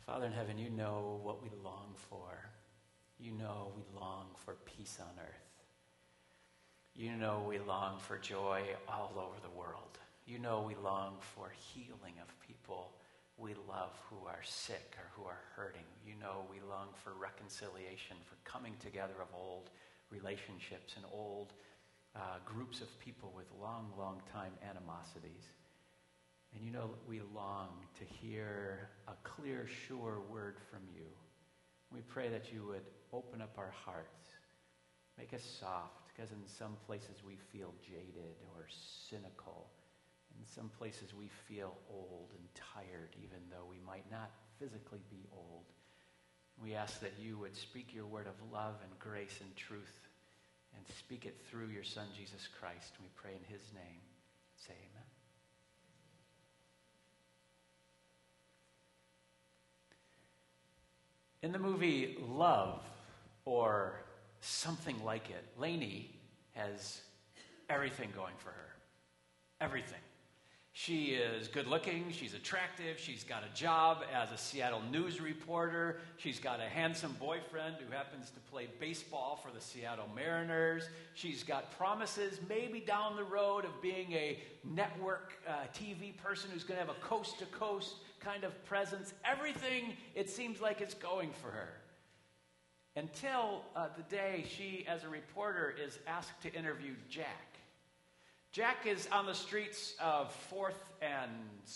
Father in heaven, you know what we long for. You know we long for peace on earth. You know we long for joy all over the world. You know we long for healing of people we love who are sick or who are hurting. You know we long for reconciliation, for coming together of old relationships and old groups of people with long, long time animosities. And you know we long to hear a clear, sure word from you. We pray that you would open up our hearts, make us soft, because in some places we feel jaded or cynical. In some places we feel old and tired, even though we might not physically be old. We ask that you would speak your word of love and grace and truth and speak it through your Son, Jesus Christ. We pray in his name. Say amen. In the movie Love, or something like it, Lainey has everything going for her. Everything. She is good looking, she's attractive, she's got a job as a Seattle news reporter, she's got a handsome boyfriend who happens to play baseball for the Seattle Mariners, she's got promises maybe down the road of being a network TV person who's going to have a coast-to-coast kind of presence. Everything, it seems like, it's going for her. Until the day she, as a reporter, is asked to interview Jack. Jack is on the streets of 4th and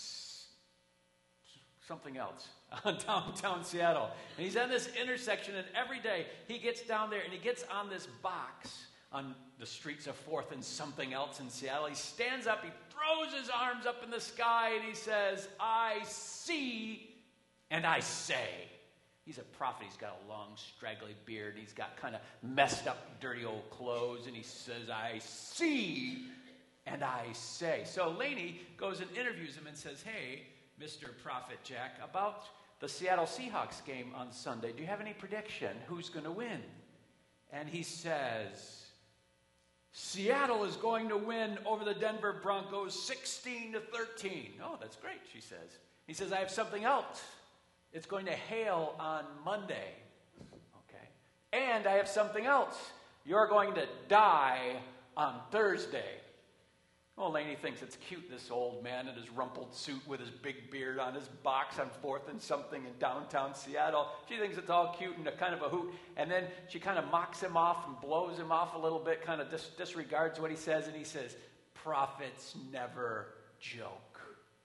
something else, downtown Seattle. And he's on this intersection, and every day he gets down there and he gets on this box on the streets of 4th and something else in Seattle. He stands up, he throws his arms up in the sky, and he says, "I see and I say." He's a prophet. He's got a long, straggly beard. He's got kind of messed up, dirty old clothes, and he says, "I see and I say." So Lainey goes and interviews him and says, "Hey, Mr. Prophet Jack, about the Seattle Seahawks game on Sunday, do you have any prediction? Who's going to win?" And he says, "Seattle is going to win over the Denver Broncos 16-13. "Oh, that's great," she says. He says, "I have something else. It's going to hail on Monday." Okay. "And I have something else. You're going to die on Thursday." Well, Lainey thinks it's cute, this old man in his rumpled suit with his big beard on his box on 4th and something in downtown Seattle. She thinks it's all cute and a kind of a hoot. And then she kind of mocks him off and blows him off a little bit, kind of disregards what he says. And he says, "Prophets never joke."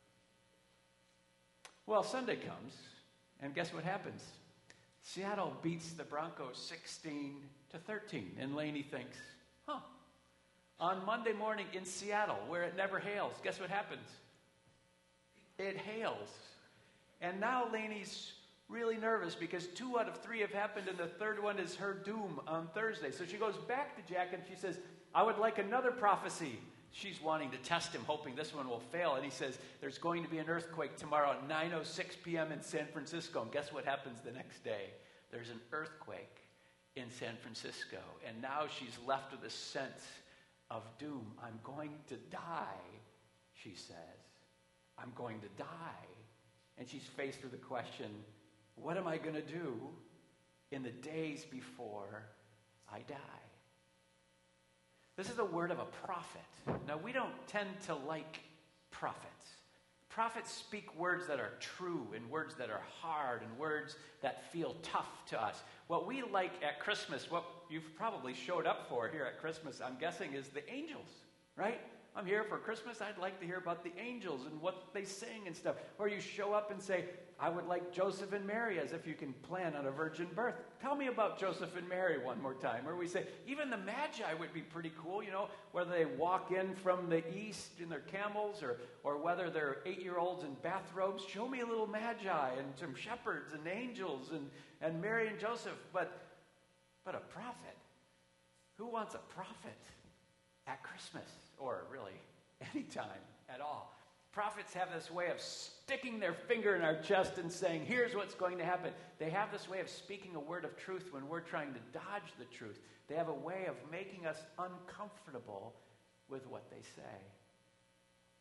Well, Sunday comes, and guess what happens? Seattle beats the Broncos 16-13. And Lainey thinks, on Monday morning in Seattle, where it never hails, guess what happens? It hails. And now Lainey's really nervous because 2 out of 3 have happened, and the third one is her doom on Thursday. So she goes back to Jack and she says, "I would like another prophecy." She's wanting to test him, hoping this one will fail. And he says, "There's going to be an earthquake tomorrow at 9:06 p.m. in San Francisco." And guess what happens the next day? There's an earthquake in San Francisco. And now she's left with a sense of doom. "I'm going to die," she says. "I'm going to die." And she's faced with the question, what am I going to do in the days before I die? This is the word of a prophet. Now, we don't tend to like prophets. Prophets speak words that are true and words that are hard and words that feel tough to us. What we like at Christmas, what you've probably showed up for here at Christmas, I'm guessing, is the angels, right? I'm here for Christmas. I'd like to hear about the angels and what they sing and stuff. Or you show up and say, "I would like Joseph and Mary," as if you can plan on a virgin birth. Tell me about Joseph and Mary one more time. Or we say, even the Magi would be pretty cool, whether they walk in from the east in their camels or whether they're 8-year-olds in bathrobes. Show me a little Magi and some shepherds and angels and Mary and Joseph. But a prophet. Who wants a prophet at Christmas? Or really, any time at all. Prophets have this way of sticking their finger in our chest and saying, "Here's what's going to happen." They have this way of speaking a word of truth when we're trying to dodge the truth. They have a way of making us uncomfortable with what they say.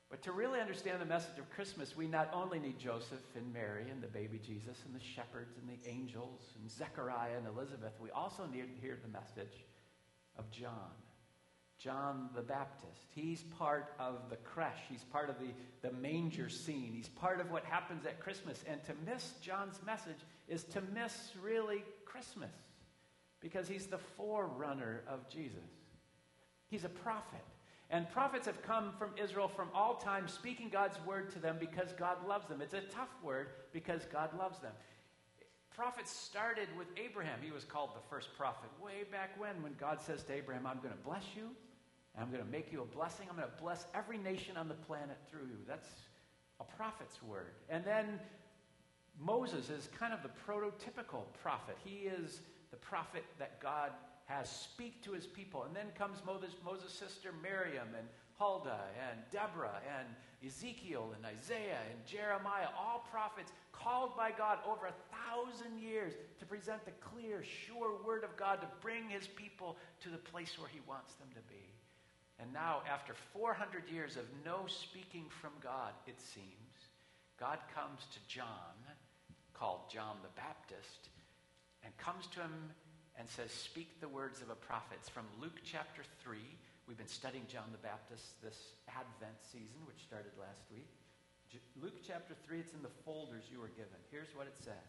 But to really understand the message of Christmas, we not only need Joseph and Mary and the baby Jesus and the shepherds and the angels and Zechariah and Elizabeth, we also need to hear the message of John the Baptist. He's part of the creche. He's part of the manger scene. He's part of what happens at Christmas. And to miss John's message is to miss really Christmas, because he's the forerunner of Jesus. He's a prophet. And prophets have come from Israel from all time, speaking God's word to them because God loves them. It's a tough word because God loves them. Prophets started with Abraham. He was called the first prophet way back when God says to Abraham, I'm going to bless you, and I'm going to make you a blessing. I'm going to bless every nation on the planet through you. That's a prophet's word. And then Moses is kind of the prototypical prophet. He is the prophet that God has speak to his people. And then comes Moses' sister Miriam and Huldah and Deborah and Ezekiel and Isaiah and Jeremiah, all prophets called by God over 1,000 years to present the clear, sure word of God to bring his people to the place where he wants them to be. And now, after 400 years of no speaking from God, it seems, God comes to John, called John the Baptist, and comes to him and says, speak the words of a prophet. It's from Luke chapter 3. We've been studying John the Baptist this Advent season, which started last week. Luke chapter 3, it's in the folders you were given. Here's what it says.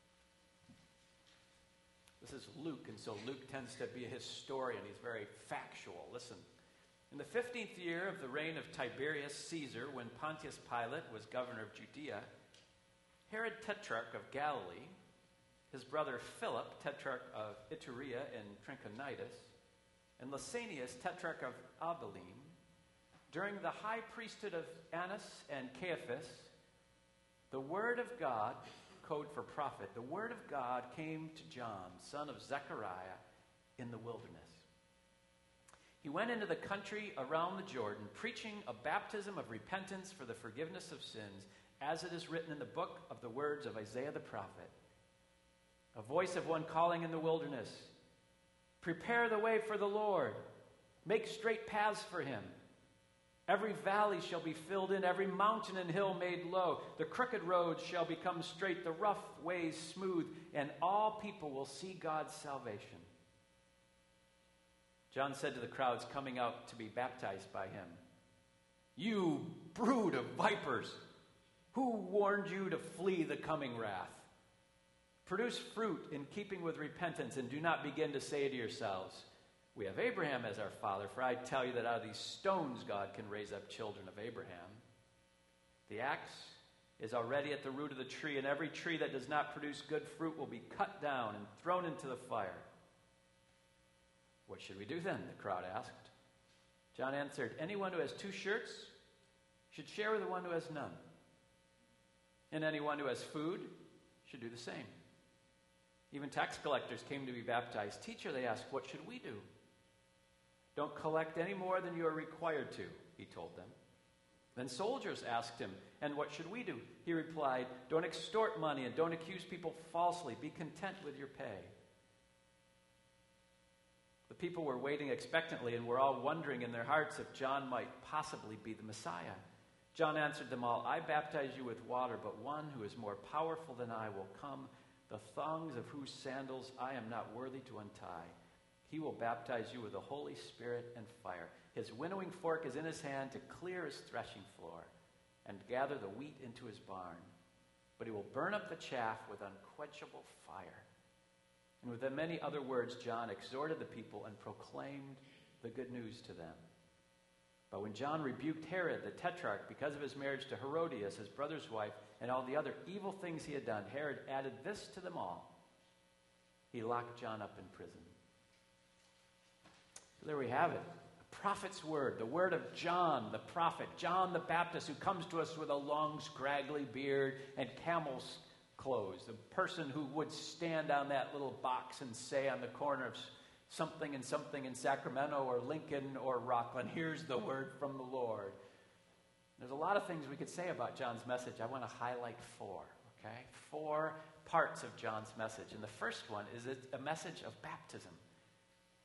This is Luke, and so Luke tends to be a historian. He's very factual. Listen. In the 15th year of the reign of Tiberius Caesar, when Pontius Pilate was governor of Judea, Herod Tetrarch of Galilee, his brother Philip, Tetrarch of Iturea and Trachonitis, and Lysanias, Tetrarch of Abilene, during the high priesthood of Annas and Caiaphas, the word of God, code for prophet, the word of God came to John, son of Zechariah, in the wilderness. He went into the country around the Jordan, preaching a baptism of repentance for the forgiveness of sins, as it is written in the book of the words of Isaiah the prophet. A voice of one calling in the wilderness, prepare the way for the Lord, make straight paths for him. Every valley shall be filled in, every mountain and hill made low. The crooked roads shall become straight, the rough ways smooth, and all people will see God's salvation. John said to the crowds coming out to be baptized by him, you brood of vipers, who warned you to flee the coming wrath? Produce fruit in keeping with repentance, and do not begin to say to yourselves, we have Abraham as our father, for I tell you that out of these stones God can raise up children of Abraham. The axe is already at the root of the tree, and every tree that does not produce good fruit will be cut down and thrown into the fire. What should we do then? The crowd asked. John answered, anyone who has 2 shirts should share with the one who has none. And anyone who has food should do the same. Even tax collectors came to be baptized. Teacher, they asked, what should we do? Don't collect any more than you are required to, he told them. Then soldiers asked him, and what should we do? He replied, don't extort money and don't accuse people falsely. Be content with your pay. The people were waiting expectantly and were all wondering in their hearts if John might possibly be the Messiah. John answered them all, I baptize you with water, but one who is more powerful than I will come, the thongs of whose sandals I am not worthy to untie. He will baptize you with the Holy Spirit and fire. His winnowing fork is in his hand to clear his threshing floor and gather the wheat into his barn. But he will burn up the chaff with unquenchable fire. And with many other words, John exhorted the people and proclaimed the good news to them. But when John rebuked Herod the Tetrarch because of his marriage to Herodias, his brother's wife, and all the other evil things he had done, Herod added this to them all. He locked John up in prison. So there we have it. A prophet's word, the word of John, the prophet, John the Baptist, who comes to us with a long, scraggly beard and camel's clothes. The person who would stand on that little box and say on the corner of something and something in Sacramento or Lincoln or Rockland, here's the word from the Lord. There's a lot of things we could say about John's message. I want to highlight 4, okay? 4 parts of John's message. And the first one is a message of baptism.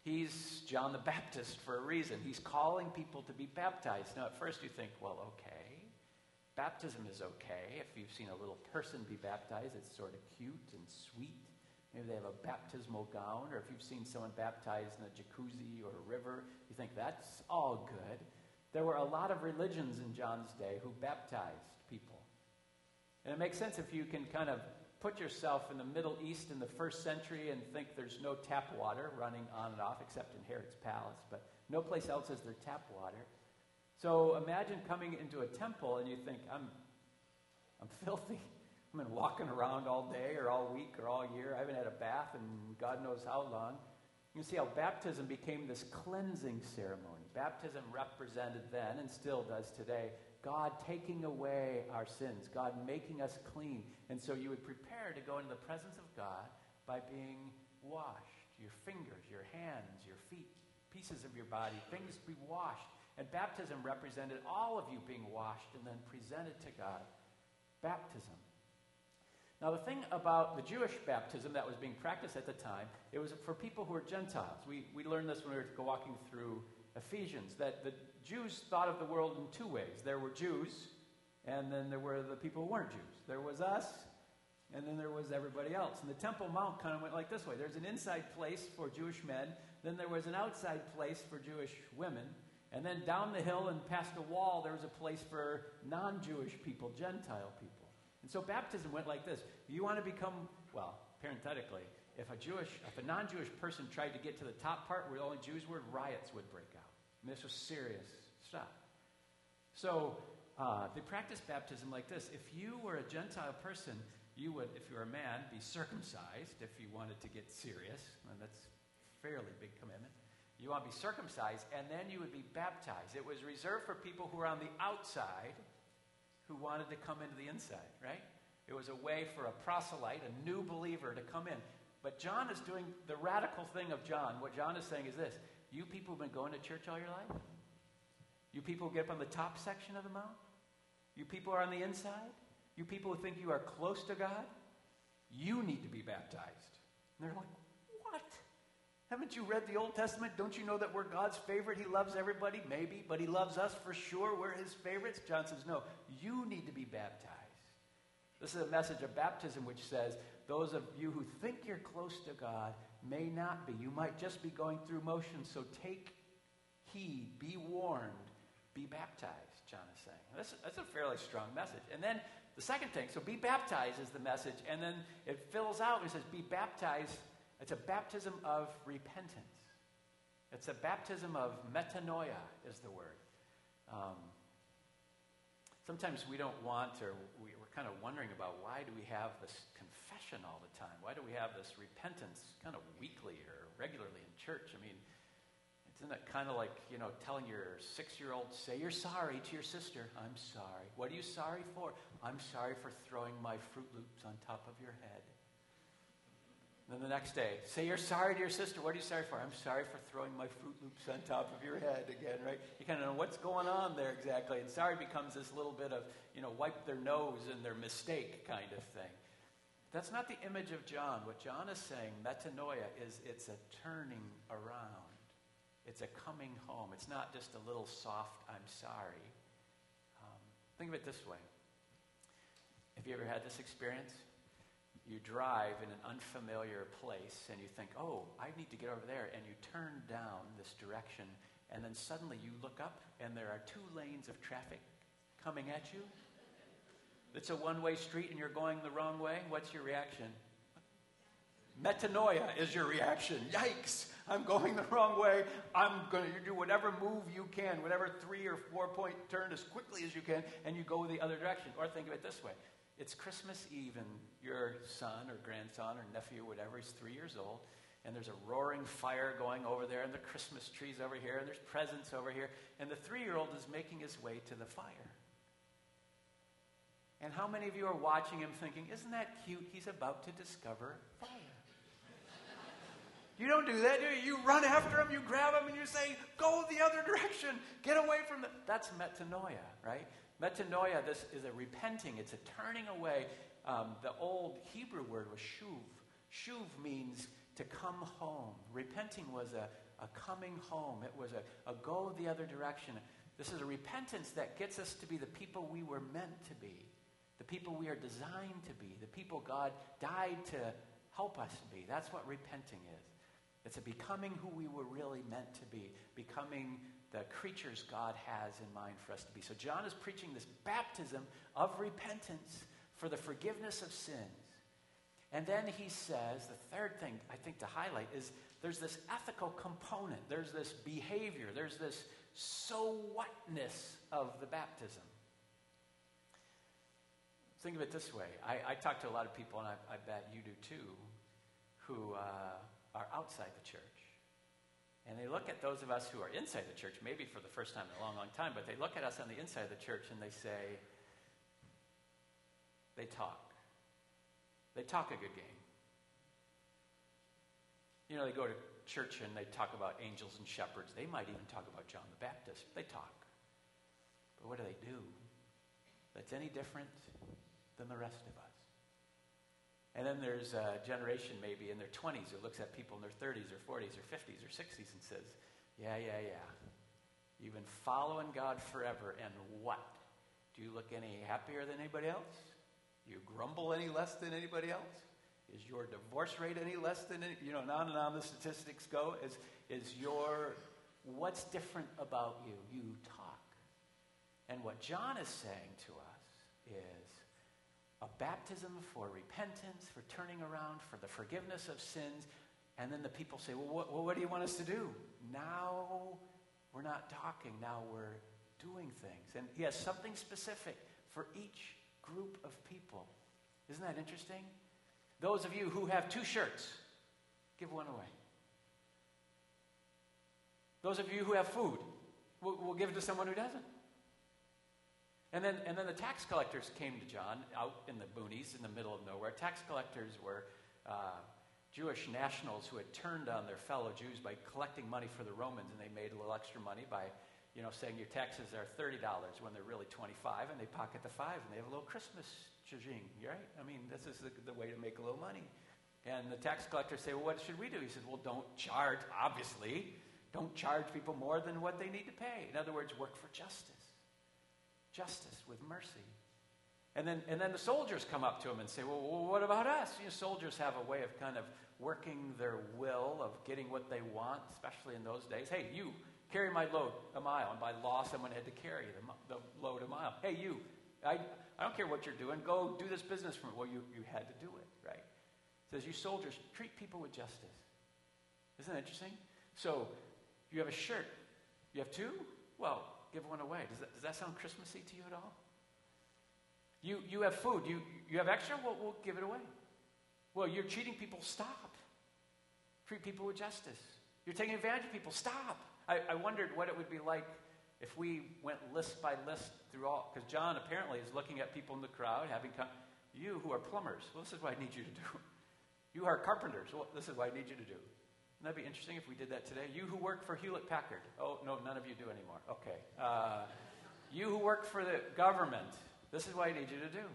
He's John the Baptist for a reason. He's calling people to be baptized. Now, at first you think, well, okay, baptism is okay. If you've seen a little person be baptized, it's sort of cute and sweet. Maybe they have a baptismal gown, or if you've seen someone baptized in a jacuzzi or a river, you think that's all good. There were a lot of religions in John's day who baptized people. And it makes sense if you can kind of put yourself in the Middle East in the first century and think there's no tap water running on and off except in Herod's palace, but no place else is there tap water. So imagine coming into a temple and you think, I'm filthy. I've been walking around all day or all week or all year. I haven't had a bath in God knows how long. You can see how baptism became this cleansing ceremony. Baptism represented then and still does today God taking away our sins, God making us clean. And so you would prepare to go into the presence of God by being washed. Your fingers, your hands, your feet, pieces of your body, things be washed. And baptism represented all of you being washed and then presented to God. Baptism. Now, the thing about the Jewish baptism that was being practiced at the time, it was for people who were Gentiles. We learned this when we were walking through Ephesians, that the Jews thought of the world in two ways. There were Jews, and then there were the people who weren't Jews. There was us, and then there was everybody else. And the Temple Mount kind of went like this way. There's an inside place for Jewish men, then there was an outside place for Jewish women, and then down the hill and past a wall, there was a place for non-Jewish people, Gentile people. And so baptism went like this. You want to become, well, parenthetically, if a non-Jewish person tried to get to the top part where only Jews were, riots would break out. And this was serious stuff. So they practiced baptism like this. If you were a Gentile person, you would, if you were a man, be circumcised if you wanted to get serious. And that's a fairly big commitment. You want to be circumcised, and then you would be baptized. It was reserved for people who were on the outside who wanted to come into the inside, right? It was a way for a proselyte, a new believer, to come in. But John is doing the radical thing of John. What John is saying is this. You people who've been going to church all your life? You people who get up on the top section of the mount? You people who are on the inside? You people who think you are close to God? You need to be baptized. And they're like, what? Haven't you read the Old Testament? Don't you know that we're God's favorite? He loves everybody? Maybe, but he loves us for sure. We're his favorites? John says, no, you need to be baptized. This is a message of baptism which says, those of you who think you're close to God may not be. You might just be going through motions, so take heed, be warned, be baptized, John is saying. That's a fairly strong message. And then the second thing, so be baptized is the message, and then it fills out, it says be baptized. It's a baptism of repentance. It's a baptism of metanoia is the word. Sometimes we don't want, or we're kind of wondering about why do we have this confession all the time? Why do we have this repentance kind of weekly or regularly in church? I mean, isn't it kind of like, telling your 6-year-old, say you're sorry to your sister. I'm sorry. What are you sorry for? I'm sorry for throwing my Fruit Loops on top of your head. Then the next day, say you're sorry to your sister. What are you sorry for? I'm sorry for throwing my Fruit Loops on top of your head again, right? You kind of know what's going on there exactly. And sorry becomes this little bit of, wipe their nose and their mistake kind of thing. That's not the image of John. What John is saying, metanoia, is it's a turning around. It's a coming home. It's not just a little soft, I'm sorry. Think of it this way. Have you ever had this experience? You drive in an unfamiliar place and you think, oh, I need to get over there. And you turn down this direction and then suddenly you look up and there are 2 lanes of traffic coming at you. It's a one-way street and you're going the wrong way. What's your reaction? Metanoia is your reaction. Yikes, I'm going the wrong way. I'm going to do whatever move you can, whatever 3 or 4 point turn as quickly as you can, and you go the other direction. Or think of it this way. It's Christmas Eve and your son or grandson or nephew or whatever, he's 3 years old, and there's a roaring fire going over there, and the Christmas tree's over here, and there's presents over here, and the 3-year-old is making his way to the fire. And how many of you are watching him thinking, isn't that cute? He's about to discover fire. You don't do that, do you? You run after him, you grab him, and you say, go the other direction. Get away from the... That's metanoia, right? Metanoia, this is a repenting. It's a turning away. The old Hebrew word was shuv. Shuv means to come home. Repenting was a coming home. It was a go the other direction. This is a repentance that gets us to be the people we were meant to be, the people we are designed to be, the people God died to help us be. That's what repenting is. It's a becoming who we were really meant to be, becoming the creatures God has in mind for us to be. So John is preaching this baptism of repentance for the forgiveness of sins. And then he says, the third thing I think to highlight is there's this ethical component. There's this behavior. There's this so whatness of the baptism. Think of it this way. I talk to a lot of people, and I bet you do too, who are outside the church. And they look at those of us who are inside the church, maybe for the first time in a long, long time, but they look at us on the inside of the church and they say, they talk. They talk a good game. You know, they go to church and they talk about angels and shepherds. They might even talk about John the Baptist. They talk. But what do they do that's any different than the rest of us? And then there's a generation maybe in their 20s who looks at people in their 30s or 40s or 50s or 60s and says, yeah. You've been following God forever, and what? Do you look any happier than anybody else? Do you grumble any less than anybody else? Is your divorce rate any less than any, on and on the statistics go? What's different about you? You talk. And what John is saying to us is a baptism for repentance, for turning around, for the forgiveness of sins. And then the people say, well, what do you want us to do? Now we're not talking. Now we're doing things. And he has something specific for each group of people. Isn't that interesting? Those of you who have 2 shirts, give one away. Those of you who have food, we'll give it to someone who doesn't. And then the tax collectors came to John out in the boonies in the middle of nowhere. Tax collectors were Jewish nationals who had turned on their fellow Jews by collecting money for the Romans, and they made a little extra money by saying your taxes are $30 when they're really $25, and they pocket the 5, and they have a little Christmas chajing, right? I mean, this is the way to make a little money. And the tax collectors say, well, what should we do? He said, well, don't charge people more than what they need to pay. In other words, work for justice with mercy. And then the soldiers come up to him and say, well, what about us? Soldiers have a way of kind of working their will, of getting what they want, especially in those days. Hey, you, carry my load a mile. And by law, someone had to carry the load a mile. Hey, you, I don't care what you're doing. Go do this business for me. Well, you had to do it, right? It says, you soldiers, treat people with justice. Isn't that interesting? So, you have a shirt. You have 2? Well, give one away. Does that sound Christmassy to you at all? You have food. You have extra? Well, we'll give it away. Well, you're cheating people. Stop. Treat people with justice. You're taking advantage of people. Stop. I wondered what it would be like if we went list by list through all, because John apparently is looking at people in the crowd, you who are plumbers, well, this is what I need you to do. You are carpenters, well, this is what I need you to do. Wouldn't that be interesting if we did that today? You who work for Hewlett Packard. Oh, no, none of you do anymore. Okay. You who work for the government, this is what I need you to do.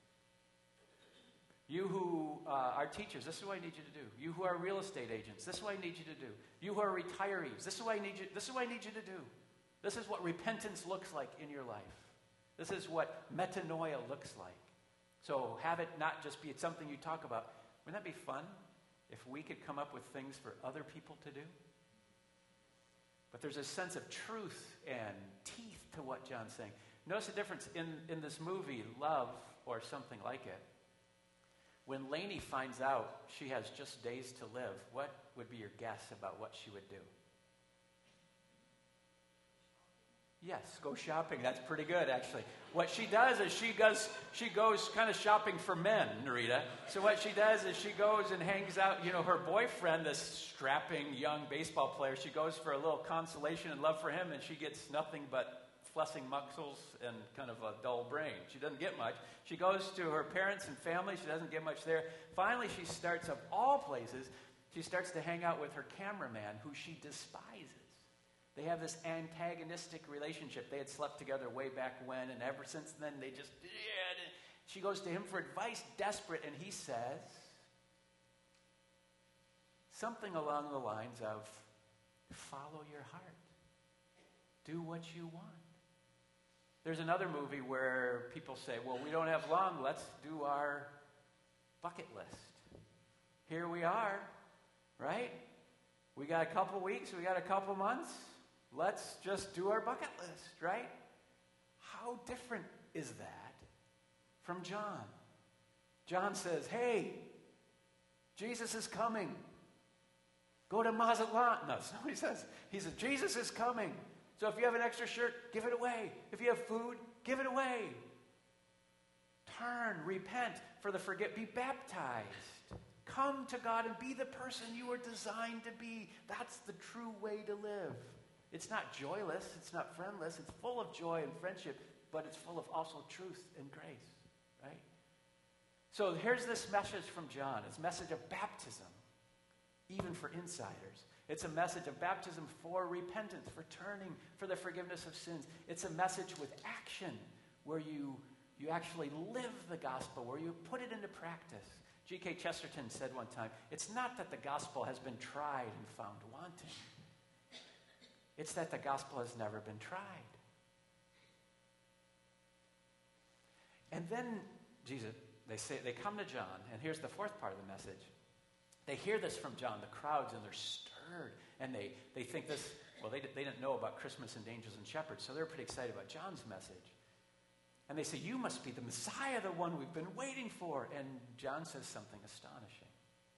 You who are teachers, this is what I need you to do. You who are real estate agents, this is what I need you to do. You who are retirees, this is what I need you to do. This is what repentance looks like in your life. This is what metanoia looks like. So have it not just be something you talk about. Wouldn't that be fun if we could come up with things for other people to do? But there's a sense of truth and teeth to what John's saying. Notice the difference in this movie, Love, or something like it. When Lainey finds out she has just days to live, what would be your guess about what she would do? Yes, go shopping. That's pretty good, actually. What she does is she goes kind of shopping for men, Narita. So what she does is she goes and hangs out, her boyfriend, this strapping young baseball player, she goes for a little consolation and love for him, and she gets nothing but flushing muscles and kind of a dull brain. She doesn't get much. She goes to her parents and family. She doesn't get much there. Finally, she starts, of all places, she starts to hang out with her cameraman, who she despises. They have this antagonistic relationship. They had slept together way back when, and ever since then, they just... She goes to him for advice, desperate, and he says something along the lines of, Follow your heart. Do what you want. There's another movie where people say, well, we don't have long. Let's do our bucket list. Here we are, right? We got a couple weeks. We got a couple months. Let's just do our bucket list, right? How different is that from John? John says, hey, Jesus is coming. Go to Mazatlan. No, somebody says, he says, Jesus is coming. So if you have an extra shirt, give it away. If you have food, give it away. Turn, repent be baptized. Come to God and be the person you were designed to be. That's the true way to live. It's not joyless, it's not friendless, it's full of joy and friendship, but it's full of also truth and grace, right? So here's this message from John. It's a message of baptism, even for insiders. It's a message of baptism for repentance, for turning, for the forgiveness of sins. It's a message with action, where you actually live the gospel, where you put it into practice. G.K. Chesterton said one time, it's not that the gospel has been tried and found wanting. It's that the gospel has never been tried. And then Jesus, they come to John, and here's the fourth part of the message. They hear this from John, the crowds, and they're stirred. And they think this, well, they didn't know about Christmas and angels and shepherds, so they're pretty excited about John's message. And they say, you must be the Messiah, the one we've been waiting for. And John says something astonishing.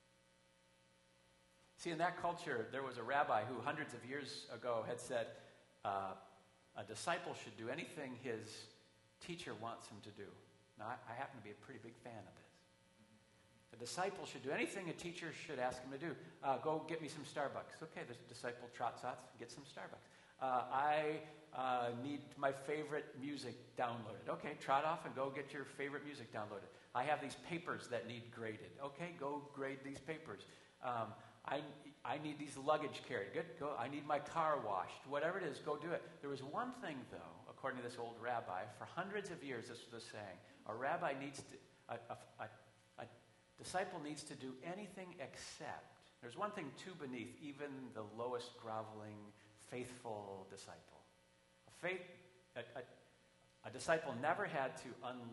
See, in that culture, there was a rabbi who hundreds of years ago had said, a disciple should do anything his teacher wants him to do. Now, I happen to be a pretty big fan of this. A disciple should do anything a teacher should ask him to do. Go get me some Starbucks. Okay, the disciple trots out, get some Starbucks. I need my favorite music downloaded. Okay, trot off and go get your favorite music downloaded. I have these papers that need graded. Okay, go grade these papers. I need these luggage carried. Good, go. I need my car washed. Whatever it is, go do it. There was one thing, though, according to this old rabbi, for hundreds of years, this was the saying: a rabbi needs to, a disciple needs to do anything except. There's one thing too beneath even the lowest groveling, faithful disciple. A disciple never had to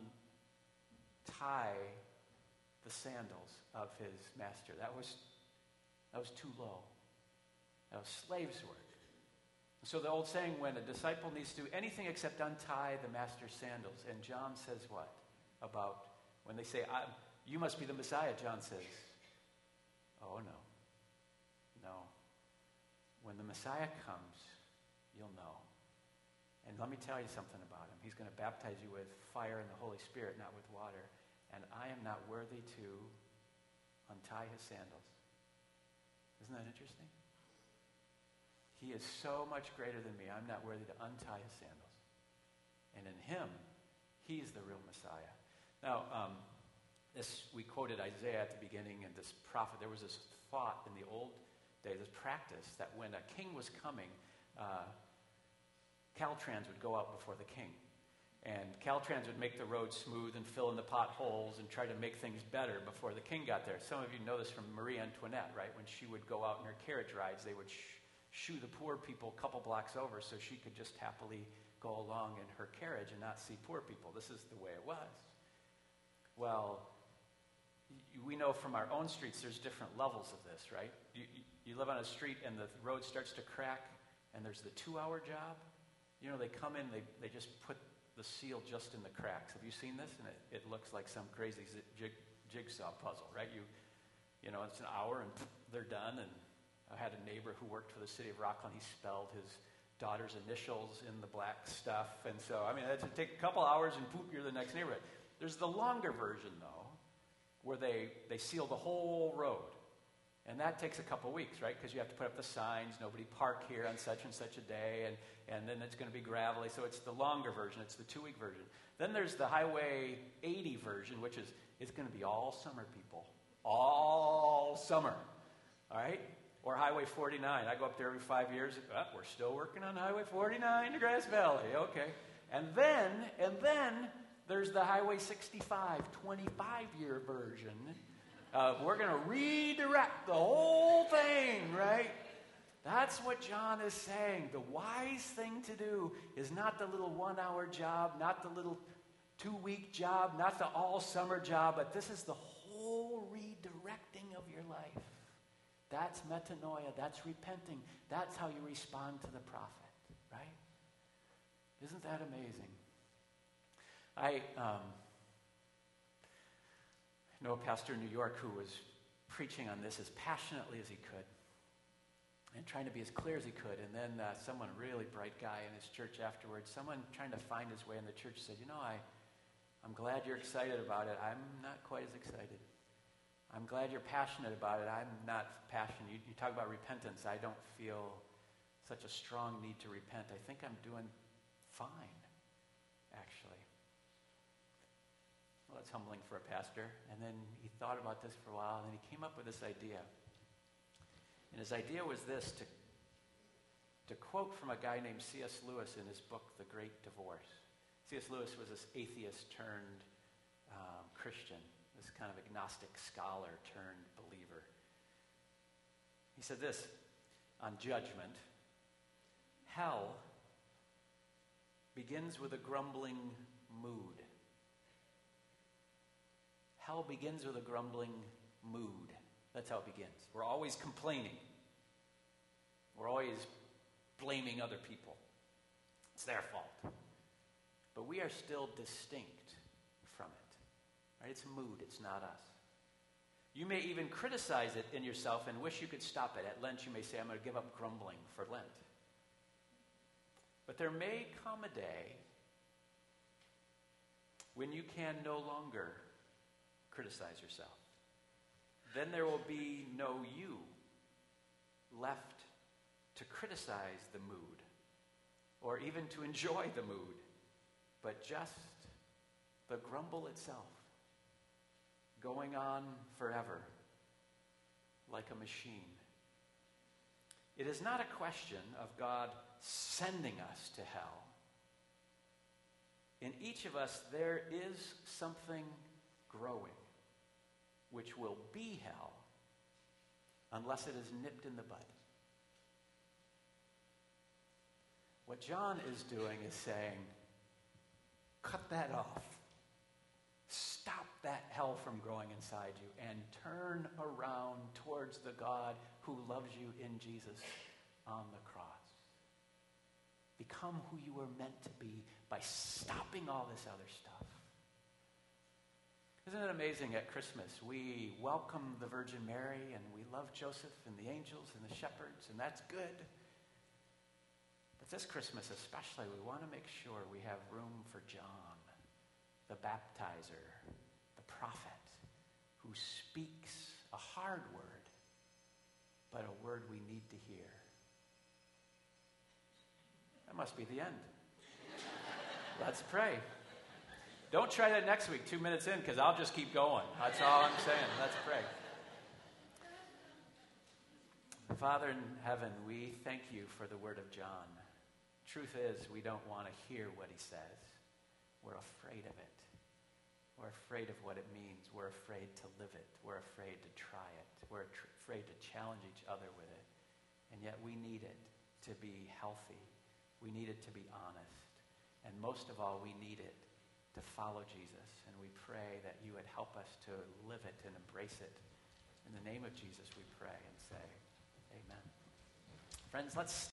untie the sandals of his master. That was too low. That was slave's work. So the old saying, when a disciple needs to do anything except untie the master's sandals, and John says what? About when they say, you must be the Messiah, John says, oh no. No. When the Messiah comes, you'll know. And let me tell you something about him. He's going to baptize you with fire and the Holy Spirit, not with water. And I am not worthy to untie his sandals. Isn't that interesting? He is so much greater than me. I'm not worthy to untie his sandals. And in him, he's the real Messiah. Now, we quoted Isaiah at the beginning, and this prophet, there was this thought in the old days, this practice, that when a king was coming, Caltrans would go out before the king. And Caltrans would make the road smooth and fill in the potholes and try to make things better before the king got there. Some of you know this from Marie Antoinette, right? When she would go out in her carriage rides, they would shoo the poor people a couple blocks over so she could just happily go along in her carriage and not see poor people. This is the way it was. Well, we know from our own streets there's different levels of this, right? You live on a street and the road starts to crack and there's the 2-hour job. You know, they come in, they just put the seal just in the cracks. Have you seen this? And it looks like some crazy jigsaw puzzle, right? You know, it's an hour and they're done. And I had a neighbor who worked for the city of Rockland. He spelled his daughter's initials in the black stuff. And so, I mean, it'd take a couple hours and poop, you're the next neighborhood. There's the longer version, though, where they seal the whole road. And that takes a couple weeks, right? Because you have to put up the signs, nobody park here on such and such a day, and then it's going to be gravelly. So it's the longer version. It's the 2-week version. Then there's the Highway 80 version, which is it's going to be all summer, people. All summer. All right? Or Highway 49. I go up there every 5 years. We're still working on Highway 49 to Grass Valley. Okay. And then there's the Highway 65, 25-year version. We're going to redirect the whole thing, right? That's what John is saying. The wise thing to do is not the little 1-hour job, not the little 2-week job, not the all-summer job, but this is the whole redirecting of your life. That's metanoia. That's repenting. That's how you respond to the prophet, right? Isn't that amazing? I know a pastor in New York who was preaching on this as passionately as he could and trying to be as clear as he could. And then someone, really bright guy in his church afterwards, someone trying to find his way in the church said, I'm glad you're excited about it. I'm not quite as excited. I'm glad you're passionate about it. I'm not passionate. You talk about repentance. I don't feel such a strong need to repent. I think I'm doing fine, actually. Well, that's humbling for a pastor. And then he thought about this for a while, and then he came up with this idea. And his idea was this, to quote from a guy named C.S. Lewis in his book, The Great Divorce. C.S. Lewis was this atheist turned Christian, this kind of agnostic scholar turned believer. He said this on judgment: hell begins with a grumbling mood. Hell begins with a grumbling mood. That's how it begins. We're always complaining. We're always blaming other people. It's their fault. But we are still distinct from it. Right? It's a mood. It's not us. You may even criticize it in yourself and wish you could stop it. At Lent, you may say, I'm going to give up grumbling for Lent. But there may come a day when you can no longer criticize yourself. Then there will be no you left to criticize the mood or even to enjoy the mood, but just the grumble itself going on forever like a machine. It is not a question of God sending us to hell. In each of us, there is something growing which will be hell unless it is nipped in the bud. What John is doing is saying, cut that off. Stop that hell from growing inside you and turn around towards the God who loves you in Jesus on the cross. Become who you were meant to be by stopping all this other stuff. Isn't it amazing at Christmas? We welcome the Virgin Mary and we love Joseph and the angels and the shepherds, and that's good. But this Christmas especially, we want to make sure we have room for John, the baptizer, the prophet, who speaks a hard word, but a word we need to hear. That must be the end. Let's pray. Don't try that next week, 2 minutes in, because I'll just keep going. That's all I'm saying. Let's pray. Father in heaven, we thank you for the word of John. Truth is, we don't want to hear what he says. We're afraid of it. We're afraid of what it means. We're afraid to live it. We're afraid to try it. We're afraid to challenge each other with it. And yet we need it to be healthy. We need it to be honest. And most of all, we need it to follow Jesus. And we pray that you would help us to live it and embrace it. In the name of Jesus, we pray and say, amen. Friends, let's